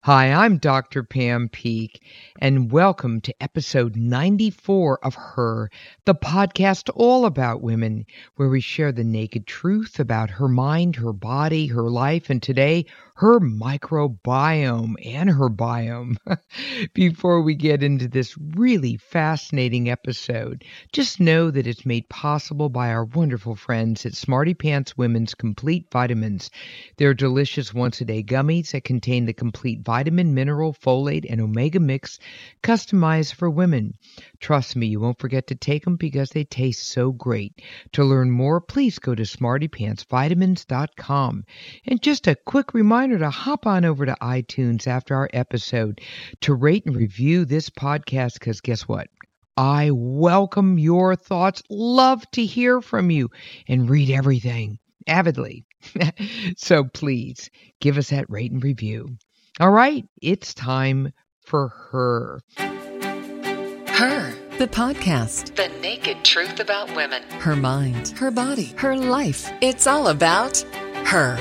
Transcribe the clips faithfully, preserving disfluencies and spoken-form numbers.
Hi, I'm Doctor Pam Peak, and welcome to episode ninety-four of Her, the podcast all about women, where we share the naked truth about her mind, her body, her life, and today, her microbiome and her biome. Before we get into this really fascinating episode, just know that it's made possible by our wonderful friends at Smarty Pants Women's Complete Vitamins. They're delicious once-a-day gummies that contain the complete vitamin, mineral, folate, and omega mix customized for women. Trust me, you won't forget to take them because they taste so great. To learn more, please go to smarty pants vitamins dot com. And just a quick reminder to hop on over to iTunes after our episode to rate and review this podcast, because guess what? I welcome your thoughts, love to hear from you, and read everything avidly. So please give us that rate and review. All right, it's time for Her. Her, the podcast. The naked truth about women. Her mind, her body, her life. It's all about her.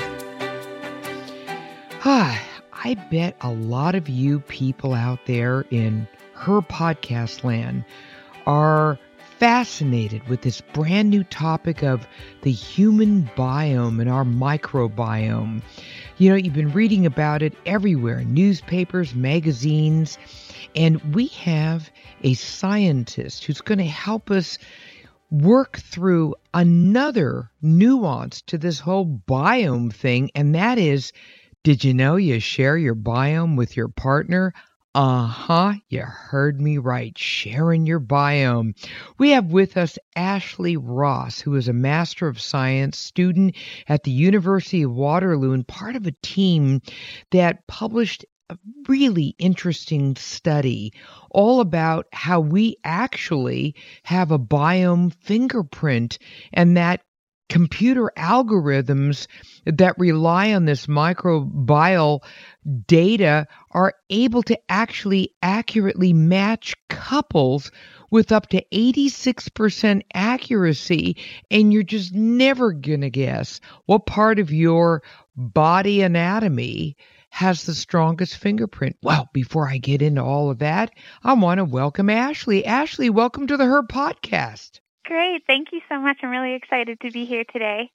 Ah, I bet a lot of you people out there in Her podcast land are fascinated with this brand new topic of the human biome and our microbiome. You know, you've been reading about it everywhere, newspapers, magazines, and we have a scientist who's going to help us work through another nuance to this whole biome thing, and that is, did you know you share your biome with your partner? Uh-huh, you heard me right, sharing your biome. We have with us Ashley Ross, who is a Master of Science student at the University of Waterloo and part of a team that published a really interesting study all about how we actually have a biome fingerprint, and that computer algorithms that rely on this microbial data are able to actually accurately match couples with up to eighty-six percent accuracy, and you're just never going to guess what part of your body anatomy has the strongest fingerprint. Well, before I get into all of that, I want to welcome Ashley. Ashley, welcome to the Her podcast. Great. Thank you so much. I'm really excited to be here today.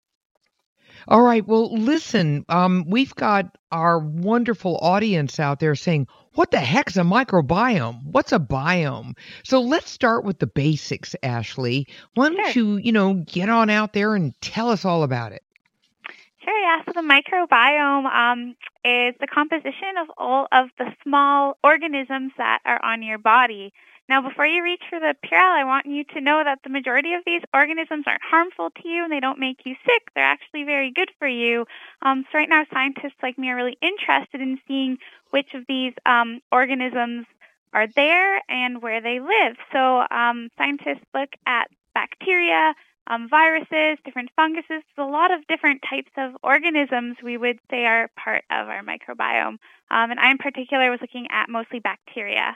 All right. Well, listen, um, we've got our wonderful audience out there saying, what the heck's a microbiome? What's a biome? So let's start with the basics, Ashley. Why don't Sure. you, you know, get on out there and tell us all about it? Sure, yeah. So the microbiome um, is the composition of all of the small organisms that are on your body. Now, before you reach for the Purell, I want you to know that the majority of these organisms aren't harmful to you and they don't make you sick. They're actually very good for you. Um, so right now, scientists like me are really interested in seeing which of these um, organisms are there and where they live. So um, scientists look at bacteria, um, viruses, different funguses. There's a lot of different types of organisms we would say are part of our microbiome. Um, and I in particular was looking at mostly bacteria.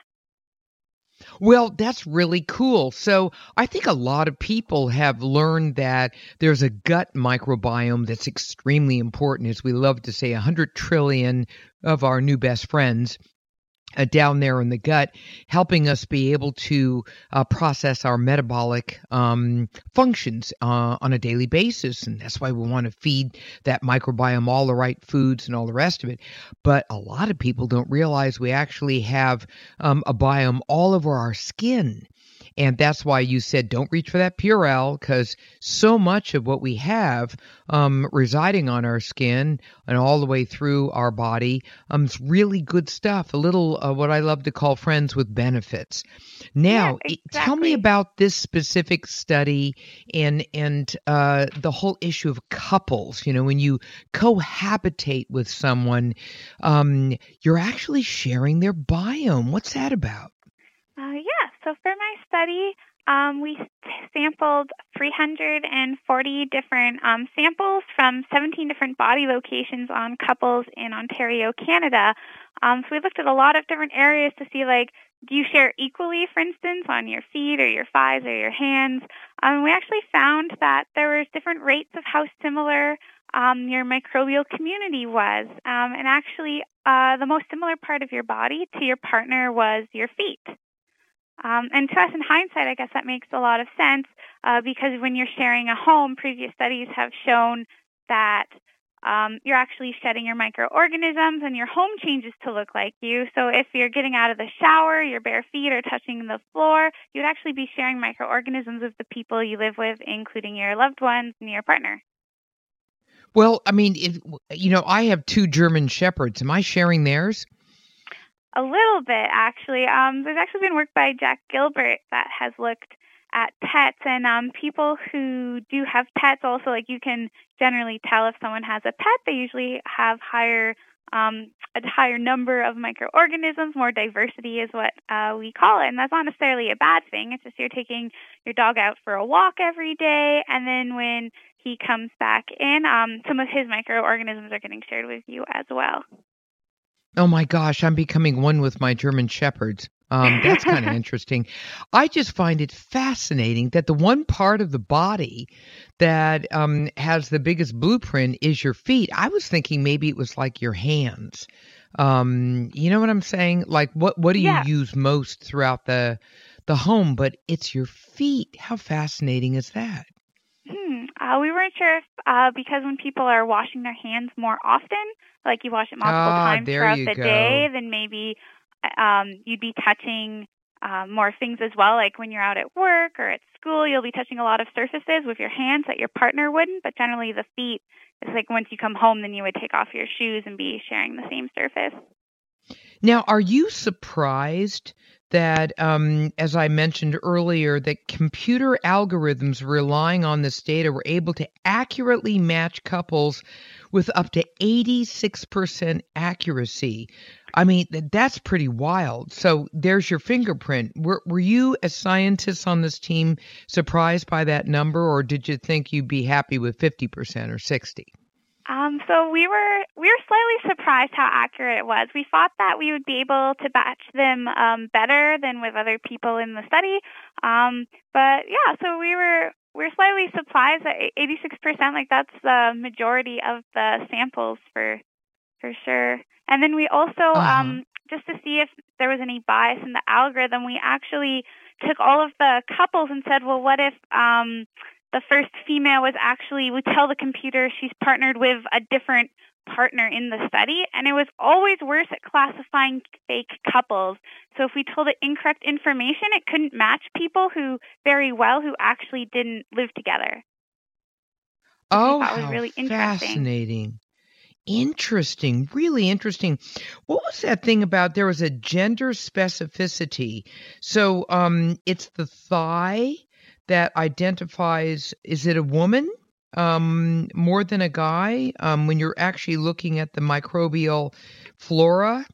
Well, that's really cool. So I think a lot of people have learned that there's a gut microbiome that's extremely important. As we love to say, one hundred trillion of our new best friends uh, down there in the gut, helping us be able to uh, process our metabolic um, functions uh, on a daily basis. And that's why we want to feed that microbiome all the right foods and all the rest of it. But a lot of people don't realize we actually have um, a biome all over our skin. And that's why you said don't reach for that Purell, because so much of what we have um, residing on our skin and all the way through our body um, is really good stuff, a little uh, what I love to call friends with benefits. Now, Yeah, i- tell me exactly. about this specific study and, and uh, the whole issue of couples. You know, when you cohabitate with someone, um, you're actually sharing their biome. What's that about? Uh, yeah, so for my study, um, we s- sampled three hundred forty different um, samples from seventeen different body locations on couples in Ontario, Canada. Um, so we looked at a lot of different areas to see, like, do you share equally, for instance, on your feet or your thighs or your hands? Um, we actually found that there was different rates of how similar um, your microbial community was. Um, and actually, uh, the most similar part of your body to your partner was your feet. Um, and to us in hindsight, I guess that makes a lot of sense uh, because when you're sharing a home, previous studies have shown that um, you're actually shedding your microorganisms and your home changes to look like you. So if you're getting out of the shower, your bare feet are touching the floor, you'd actually be sharing microorganisms with the people you live with, including your loved ones and your partner. Well, I mean, it, you know, I have two German Shepherds. Am I sharing theirs? A little bit, actually. Um, there's actually been work by Jack Gilbert that has looked at pets, and um, people who do have pets also, like you can generally tell if someone has a pet, they usually have higher, um, a higher number of microorganisms. More diversity is what uh, we call it, and that's not necessarily a bad thing. It's just you're taking your dog out for a walk every day, and then when he comes back in, um, some of his microorganisms are getting shared with you as well. Oh my gosh, I'm becoming one with my German Shepherds. Um, that's kind of interesting. I just find it fascinating that the one part of the body that um, has the biggest blueprint is your feet. I was thinking maybe it was like your hands. Um, you know what I'm saying? Like what, what do you Yeah. use most throughout the the home? But it's your feet. How fascinating is that? Hmm. Uh, we weren't sure if uh, because when people are washing their hands more often, like you wash it multiple Ah, times there throughout you the go. day, then maybe um, you'd be touching uh, more things as well. Like when you're out at work or at school, you'll be touching a lot of surfaces with your hands that your partner wouldn't. But generally, the feet, it's like once you come home, then you would take off your shoes and be sharing the same surface. Now, are you surprised that, um, as I mentioned earlier, that computer algorithms relying on this data were able to accurately match couples with up to eighty-six percent accuracy? I mean, th- that's pretty wild. So there's your fingerprint. Were, were you, as scientists on this team, surprised by that number, or did you think you'd be happy with fifty percent or sixty? Um, so we were we were slightly surprised how accurate it was. We thought that we would be able to batch them um, better than with other people in the study. Um, but yeah, so we were we were slightly surprised that eighty-six percent, like that's the majority of the samples for for sure. And then we also Uh-huh. um, just to see if there was any bias in the algorithm, we actually took all of the couples and said, well, what if um, the first female was actually, we tell the computer she's partnered with a different partner in the study, and it was always worse at classifying fake couples. So if we told it incorrect information, it couldn't match people who very well who actually didn't live together. Which we Oh, thought was how really interesting. fascinating. Interesting, really interesting. What was that thing about there was a gender specificity? So um, it's the thigh that identifies, is it a woman um, more than a guy um, when you're actually looking at the microbial flora?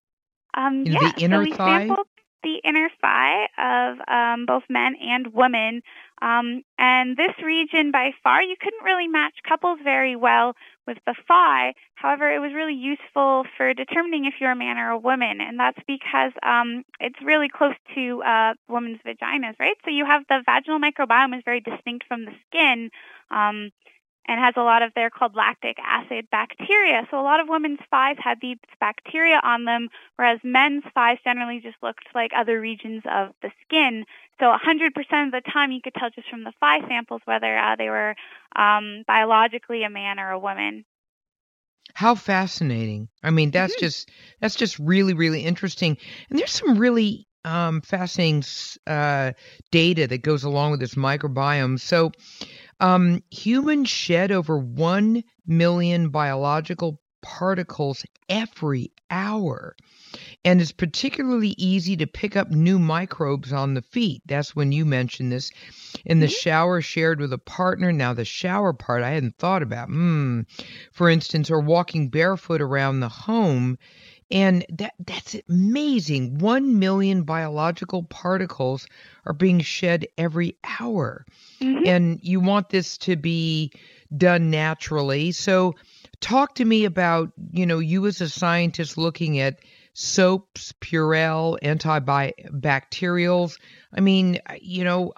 Um, You know, yeah, the inner so we thigh? sampled the inner thigh of um, both men and women. Um, and this region, by far, you couldn't really match couples very well with the thigh. However, it was really useful for determining if you're a man or a woman. And that's because um, it's really close to uh, women's vaginas, right? So you have the vaginal microbiome is very distinct from the skin. Um, and has a lot of, they're called lactic acid bacteria. So a lot of women's thighs had these bacteria on them, whereas men's thighs generally just looked like other regions of the skin. So one hundred percent of the time you could tell just from the thigh samples whether uh, they were um, biologically a man or a woman. How fascinating. I mean, that's Mm-hmm. just that's just really, really interesting. And there's some really um, fascinating uh, data that goes along with this microbiome. So um, humans shed over one million biological particles every hour. And it's particularly easy to pick up new microbes on the feet. That's when you mentioned this. In the Mm-hmm. shower shared with a partner. Now, the shower part I hadn't thought about. Hmm. For instance, or walking barefoot around the home. And that that's amazing. One million biological particles are being shed every hour. Mm-hmm. And you want this to be done naturally. So talk to me about, you know, you as a scientist looking at soaps, Purell, antibacterials. I mean, you know,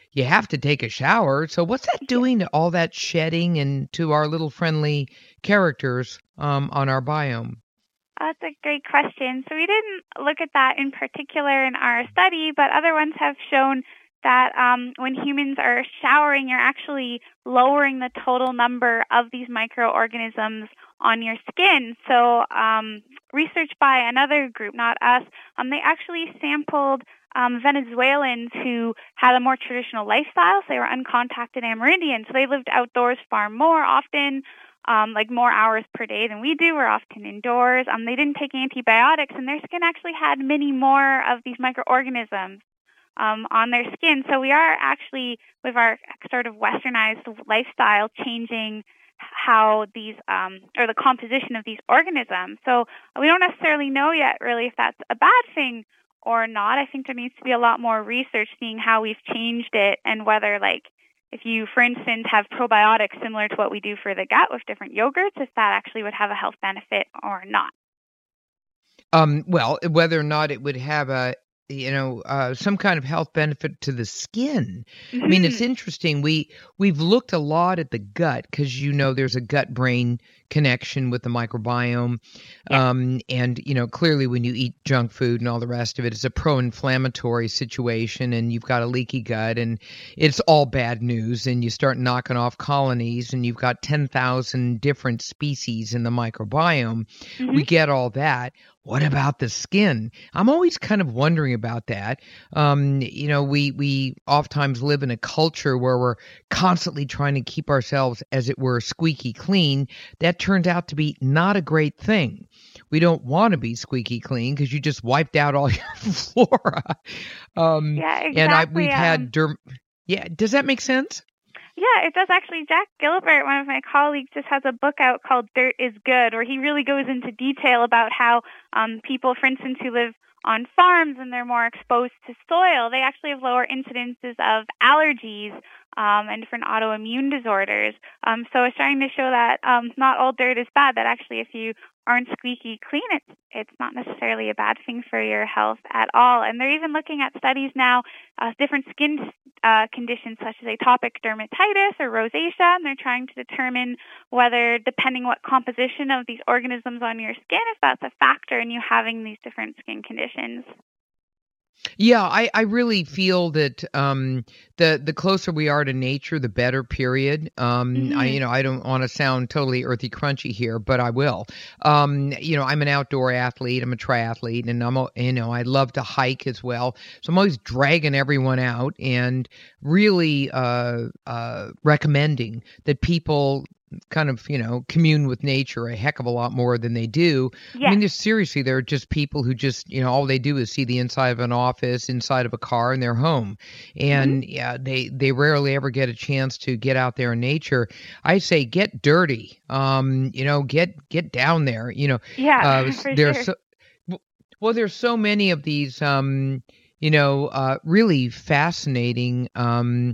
you have to take a shower. So what's that doing to all that shedding and to our little friendly characters um, on our biome? That's a great question. So we didn't look at that in particular in our study, but other ones have shown that um, when humans are showering, you're actually lowering the total number of these microorganisms on your skin. So um, research by another group, not us, um, they actually sampled um, Venezuelans who had a more traditional lifestyle. So they were uncontacted Amerindians. So they lived outdoors far more often, um, like more hours per day than we do. We're often indoors. Um, they didn't take antibiotics, and their skin actually had many more of these microorganisms Um, on their skin. So we are actually, with our sort of westernized lifestyle, changing how these, um, or the composition of these organisms. So we don't necessarily know yet really if that's a bad thing or not. I think there needs to be a lot more research seeing how we've changed it and whether, like, if you, for instance, have probiotics similar to what we do for the gut with different yogurts, if that actually would have a health benefit or not. Um, well, whether or not it would have a you know, uh, some kind of health benefit to the skin. Mm-hmm. I mean, it's interesting. We, we've looked a lot at the gut because, you know, there's a gut-brain connection with the microbiome. Yeah. Um, and, you know, clearly when you eat junk food and all the rest of it, it's a pro-inflammatory situation and you've got a leaky gut and it's all bad news and you start knocking off colonies and you've got ten thousand different species in the microbiome. Mm-hmm. We get all that. What about the skin? I'm always kind of wondering about that. Um, you know, we we oftentimes live in a culture where we're constantly trying to keep ourselves, as it were, squeaky clean. That turns out to be not a great thing. We don't want to be squeaky clean because you just wiped out all your flora. Um, yeah, exactly. And I, we've um, had derm. Yeah, does that make sense? Yeah, it does actually. Jack Gilbert, one of my colleagues, just has a book out called Dirt is Good, where he really goes into detail about how um, people, for instance, who live on farms and they're more exposed to soil, they actually have lower incidences of allergies um, and different autoimmune disorders. Um, so it's trying to show that um, not all dirt is bad, that actually if you aren't squeaky clean, it's, it's not necessarily a bad thing for your health at all. And they're even looking at studies now, uh, different skin uh, conditions such as atopic dermatitis or rosacea, and they're trying to determine whether, depending what composition of these organisms on your skin, if that's a factor in you having these different skin conditions. Yeah, I, I really feel that um, the the closer we are to nature, the better. Period. Um, mm-hmm. I you know I don't want to sound totally earthy crunchy here, but I will. Um, you know, I'm an outdoor athlete. I'm a triathlete, and I'm a, you know I love to hike as well. So I'm always dragging everyone out and really uh, uh, recommending that people kind of, you know, commune with nature a heck of a lot more than they do. Yeah. I mean, there's seriously, there are just people who just, you know, all they do is see the inside of an office, inside of a car, and they're home. And mm-hmm. yeah, they, they rarely ever get a chance to get out there in nature. I say get dirty, um, you know, get, get down there, you know. Yeah, uh, for there's sure. So, well, there's so many of these, um, you know, uh, really fascinating, um,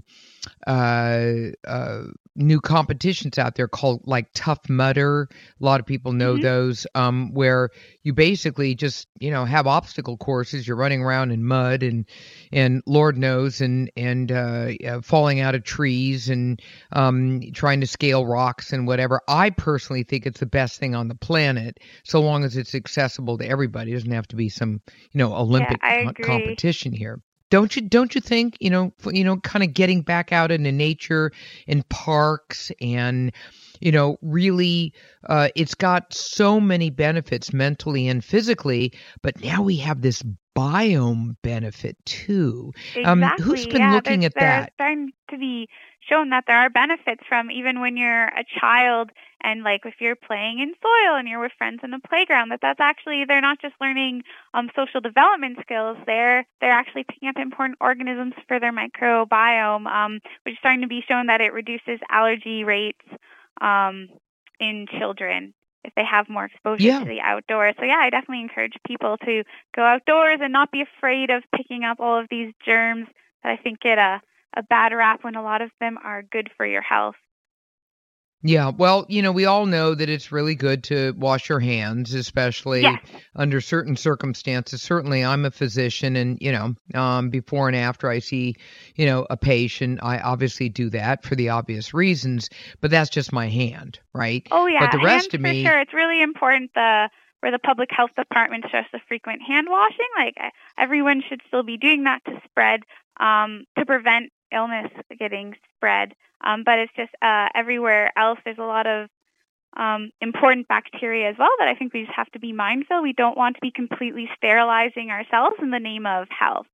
uh, uh, new competitions out there called like Tough Mudder. A lot of people know mm-hmm. those, um, where you basically just, you know, have obstacle courses. You're running around in mud and, and Lord knows, and, and, uh, uh, falling out of trees and, um, trying to scale rocks and whatever. I personally think it's the best thing on the planet, so long as it's accessible to everybody. It doesn't have to be some, you know, Olympic yeah, co- competition here. Don't you don't you think, you know, you know, kind of getting back out into nature in parks and, you know, really uh, it's got so many benefits mentally and physically, but now we have this biome benefit too. Exactly. Um, who's been yeah, looking at that? There's starting to be shown that there are benefits from even when you're a child and like if you're playing in soil and you're with friends in a playground, that that's actually, they're not just learning um, social development skills, they're they're actually picking up important organisms for their microbiome, um, which is starting to be shown that it reduces allergy rates um, in children if they have more exposure yeah. to the outdoors. So yeah, I definitely encourage people to go outdoors and not be afraid of picking up all of these germs that I think get a, a bad rap when a lot of them are good for your health. Yeah, well, you know, we all know that it's really good to wash your hands, especially Yes. under certain circumstances. Certainly, I'm a physician, and, you know, um, before and after I see, you know, a patient, I obviously do that for the obvious reasons, but that's just my hand, right? Oh, But yeah, the hands rest of for me, sure. It's really important the where the public health department stress the frequent hand washing. Like I- everyone should still be doing that to spread, um, to prevent illness getting spread. Um, but it's just uh, everywhere else, there's a lot of um, important bacteria as well that I think we just have to be mindful. We don't want to be completely sterilizing ourselves in the name of health.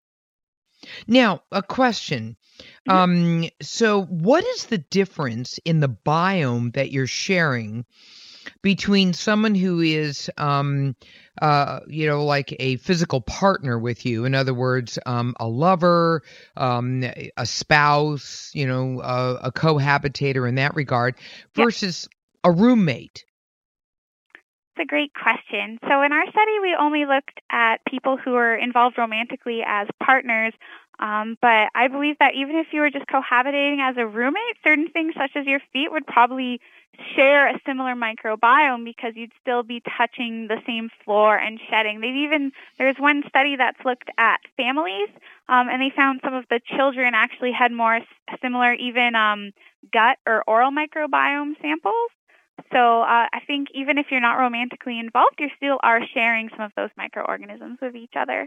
now, a question. Mhm. Um, so what is the difference in the biome that you're sharing between someone who is, um, uh, you know, like a physical partner with you? In other words, um, a lover, um, a spouse, you know, a, a cohabitator in that regard, Yeah. versus a roommate. It's a great question. So in our study, we only looked at people who were involved romantically as partners. Um, but I believe that even if you were just cohabitating as a roommate, certain things such as your feet would probably share a similar microbiome because you'd still be touching the same floor and shedding. They've even, there's one study that's looked at families, um, and they found some of the children actually had more s- similar even um, gut or oral microbiome samples. So uh, I think even if you're not romantically involved, you still are sharing some of those microorganisms with each other.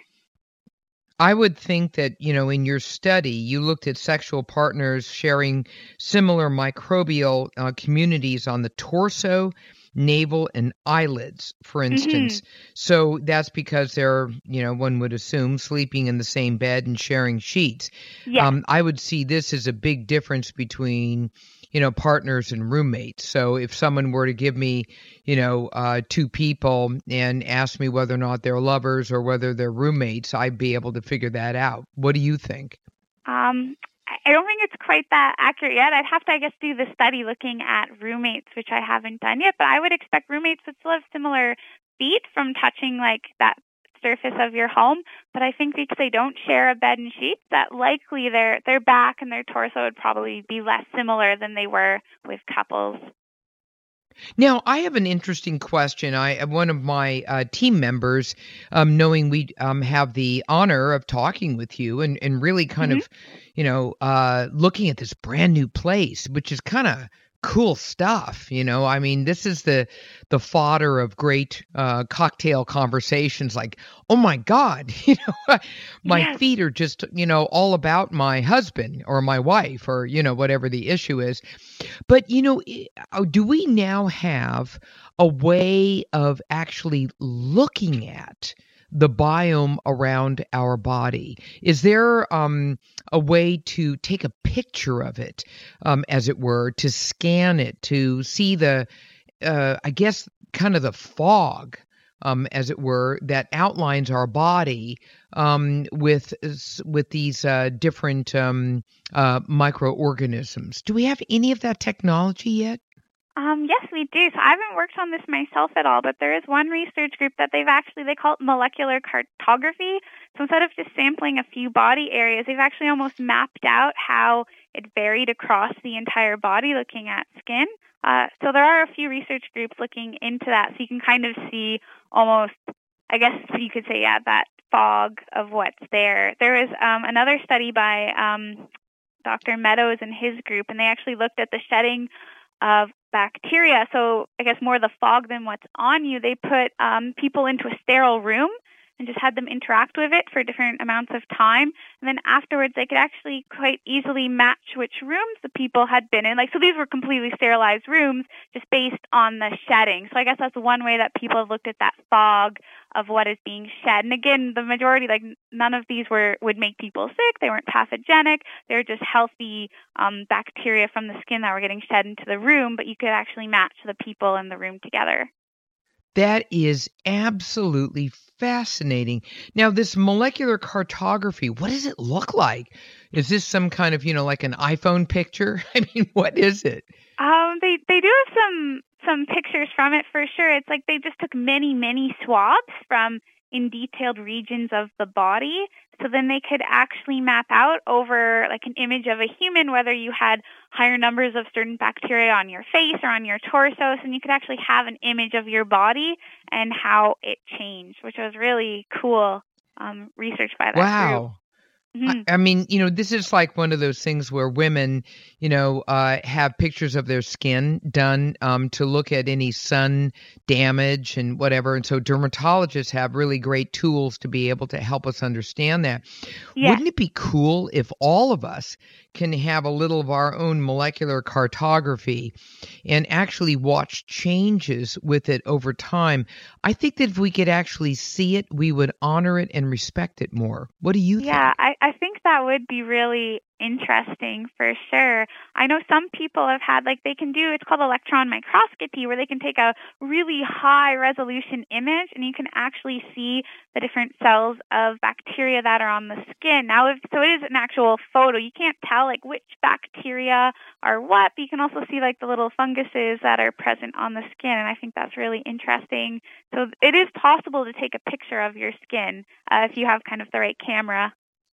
I would think that, you know, in your study, you looked at sexual partners sharing similar microbial uh, communities on the torso, navel, and eyelids, for instance. Mm-hmm. So that's because they're, you know, one would assume sleeping in the same bed and sharing sheets. Yes. Um, I would see this as a big difference between, you know, partners and roommates. So if someone were to give me, you know, uh, two people and ask me whether or not they're lovers or whether they're roommates, I'd be able to figure that out. What do you think? Um, I I don't think it's quite that accurate yet. I'd have to, I guess, do the study looking at roommates, which I haven't done yet. But I would expect roommates would still have similar feet from touching like that surface of your home. But I think because they don't share a bed and sheets, that likely their their back and their torso would probably be less similar than they were with couples. Now, I have an interesting question. I one of my uh, team members, um, knowing we um, have the honor of talking with you and, and really kind Mm-hmm. of, you know, uh, looking at this brand new place, which is kind of cool stuff. You know, I mean, this is the the fodder of great uh, cocktail conversations. Like, oh my God, you know, my Yes. feet are just, you know, all about my husband or my wife or you know whatever the issue is. But, you know, i- uh, do we now have a way of actually looking at the biome around our body? Is there um, a way to take a picture of it, um, as it were, to scan it, to see the, uh, I guess, kind of the fog, um, as it were, that outlines our body um, with s- with these uh, different um, uh, microorganisms? Do we have any of that technology yet? Um, yes, we do. So I haven't worked on this myself at all, but there is one research group that they've actually, they call it molecular cartography. So instead of just sampling a few body areas, they've actually almost mapped out how it varied across the entire body looking at skin. Uh, so there are a few research groups looking into that, so you can kind of see almost, I guess you could say, yeah, that fog of what's there. There is um, another study by um, Doctor Meadows and his group, and they actually looked at the shedding of bacteria. So I guess more the fog than what's on you. They put um, people into a sterile room and just had them interact with it for different amounts of time. And then afterwards, they could actually quite easily match which rooms the people had been in. Like, so these were completely sterilized rooms just based on the shedding. So I guess that's one way that people have looked at that fog of what is being shed. And again, the majority, like none of these were would make people sick. They weren't pathogenic. They were just healthy um, bacteria from the skin that were getting shed into the room, but you could actually match the people in the room together. That is absolutely fascinating. Now, this molecular cartography, what does it look like? Is this some kind of, you know, like an iPhone picture? I mean, what is it? Um, they they do have some some pictures from it for sure. It's like they just took many many swabs from in detailed regions of the body. So then they could actually map out over like an image of a human, whether you had higher numbers of certain bacteria on your face or on your torso. And you could actually have an image of your body and how it changed, which was really cool um, research by that Wow. group. Mm-hmm. I, I mean, you know, this is like one of those things where women, you know, uh, have pictures of their skin done um, to look at any sun damage and whatever. And so dermatologists have really great tools to be able to help us understand that. Yes. Wouldn't it be cool if all of us can have a little of our own molecular cartography and actually watch changes with it over time? I think that if we could actually see it, we would honor it and respect it more. What do you think? Yeah, I, I think that would be really interesting for sure. I know some people have had, like, they can do, it's called electron microscopy, where they can take a really high resolution image and you can actually see the different cells of bacteria that are on the skin. Now, if, so it is an actual photo. You can't tell, like, which bacteria are what, but you can also see, like, the little funguses that are present on the skin, and I think that's really interesting. So it is possible to take a picture of your skin uh, if you have kind of the right camera.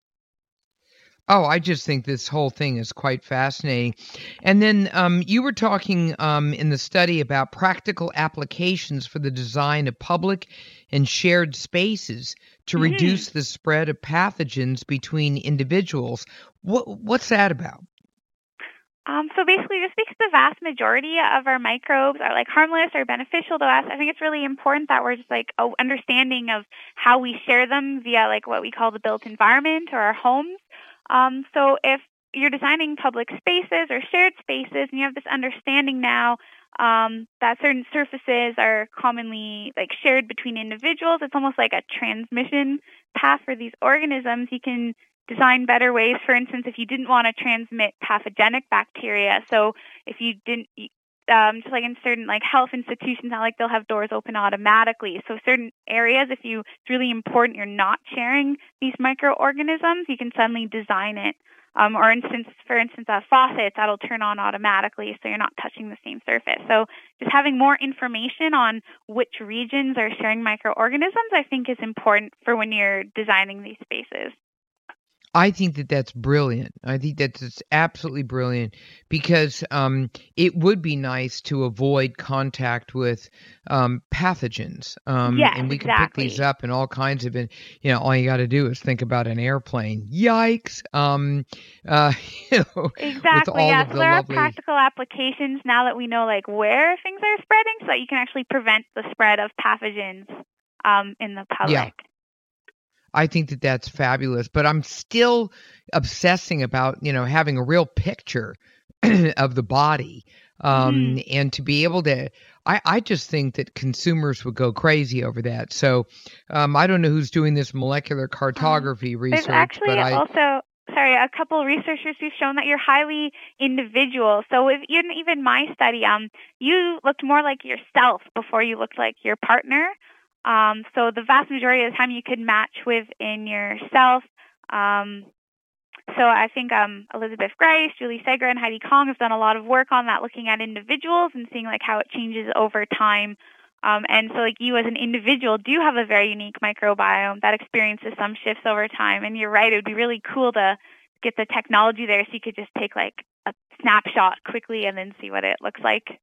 Oh, I just think this whole thing is quite fascinating. And then um, you were talking um, in the study about practical applications for the design of public and shared spaces to Mm-hmm. reduce the spread of pathogens between individuals. What, what's that about? Um, so basically, just because the vast majority of our microbes are like harmless or beneficial to us, I think it's really important that we're just like oh, understanding of how we share them via like what we call the built environment or our homes. Um, so if you're designing public spaces or shared spaces and you have this understanding now um, that certain surfaces are commonly like shared between individuals, it's almost like a transmission path for these organisms. You can design better ways. For instance, if you didn't want to transmit pathogenic bacteria, so if you didn't, um, just like in certain like health institutions, not like they'll have doors open automatically. So certain areas, if you it's really important you're not sharing these microorganisms, you can suddenly design it. Um, or instance, for instance, uh, faucets that'll turn on automatically, so you're not touching the same surface. So just having more information on which regions are sharing microorganisms, I think, is important for when you're designing these spaces. I think that that's brilliant. I think that's just absolutely brilliant because um, it would be nice to avoid contact with um, pathogens. Um, Yes, and we can exactly. pick these up in all kinds of, you know, all you got to do is think about an airplane. Yikes. Um, uh, you know, with Exactly, all yeah. of So the there are lovely. practical applications now that we know like where things are spreading so that you can actually prevent the spread of pathogens um, in the public. Yeah. I think that that's fabulous, but I'm still obsessing about, you know, having a real picture of the body. Um, Mm-hmm. and to be able to, I, I just think that consumers would go crazy over that. So um, I don't know who's doing this molecular cartography There's research, actually but I, also, sorry, a couple of researchers who've shown that you're highly individual. So with even even my study, um, you looked more like yourself before you looked like your partner. Um, so the vast majority of the time you could match within yourself. Um, so I think um, Elizabeth Grice, Julie Segra, and Heidi Kong have done a lot of work on that, looking at individuals and seeing like how it changes over time. Um, and so like you as an individual do have a very unique microbiome that experiences some shifts over time. And you're right, it would be really cool to get the technology there so you could just take like a snapshot quickly and then see what it looks like.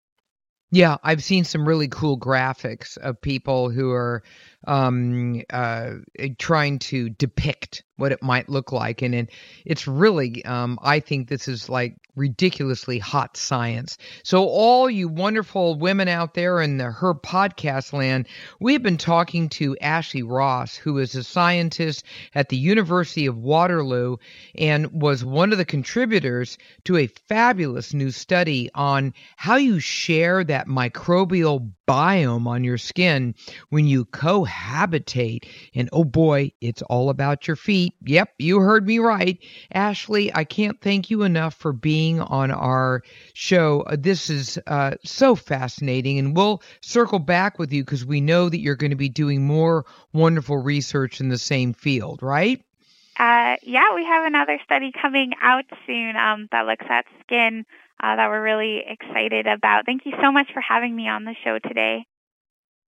yeah, I've seen some really cool graphics of people who are um, uh, trying to depict what it might look like. And, and it's really, um, I think this is like ridiculously hot science. So all you wonderful women out there in the Her Podcast land, we've been talking to Ashley Ross, who is a scientist at the University of Waterloo and was one of the contributors to a fabulous new study on how you share that microbial biome on your skin when you cohabitate. And oh boy, it's all about your feet. Yep, you heard me right. Ashley, I can't thank you enough for being on our show. Uh, This is uh, so fascinating, and we'll circle back with you because we know that you're going to be doing more wonderful research in the same field, right? Uh, yeah, we have another study coming out soon um, that looks at skin uh, that we're really excited about. Thank you so much for having me on the show today.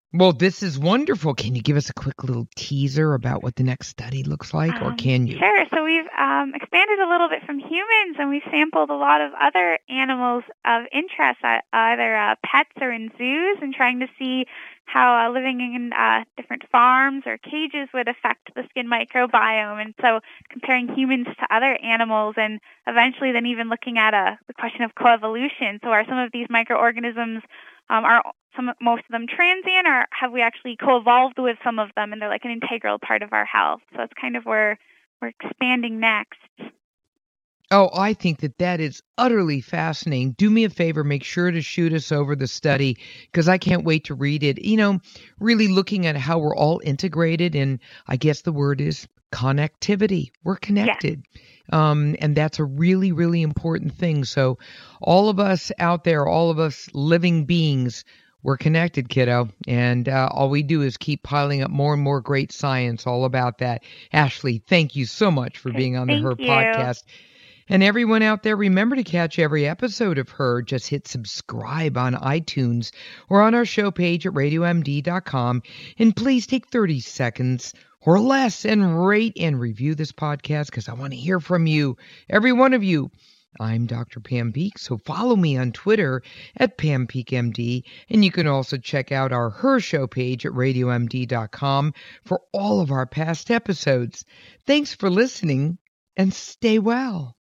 Well, this is wonderful. Can you give us a quick little teaser about what the next study looks like, or Um, can you? Sure. So we've um, expanded a little bit from humans, and we've sampled a lot of other animals of interest, uh, either uh, pets or in zoos, and trying to see how uh, living in uh, different farms or cages would affect the skin microbiome. And so comparing humans to other animals, and eventually then even looking at uh, the question of coevolution. So are some of these microorganisms, um, are some most of them transient, or have we actually co-evolved with some of them and they're like an integral part of our health? So that's kind of where we're expanding next. Oh, I think that that is utterly fascinating. Do me a favor, make sure to shoot us over the study, because I can't wait to read it. You know, really looking at how we're all integrated, and I guess the word is connectivity. We're connected. Yes. Um, and that's a really, really important thing. So all of us out there, all of us living beings, we're connected, kiddo, and uh, all we do is keep piling up more and more great science all about that. Ashley, thank you so much for being on the Her you. podcast. And everyone out there, remember to catch every episode of Her. Just hit subscribe on iTunes or on our show page at radio m d dot com. And please take thirty seconds or less and rate and review this podcast, because I want to hear from you, every one of you. I'm Doctor Pam Peeke, so follow me on Twitter at Pam Peeke M D, and you can also check out our Her Show page at radio m d dot com for all of our past episodes. Thanks for listening, and stay well.